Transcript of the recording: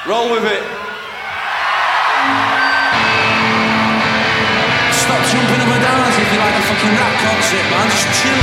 Roll with it. Stop jumping up and down as if you like a fucking rap concert, man. Just chill.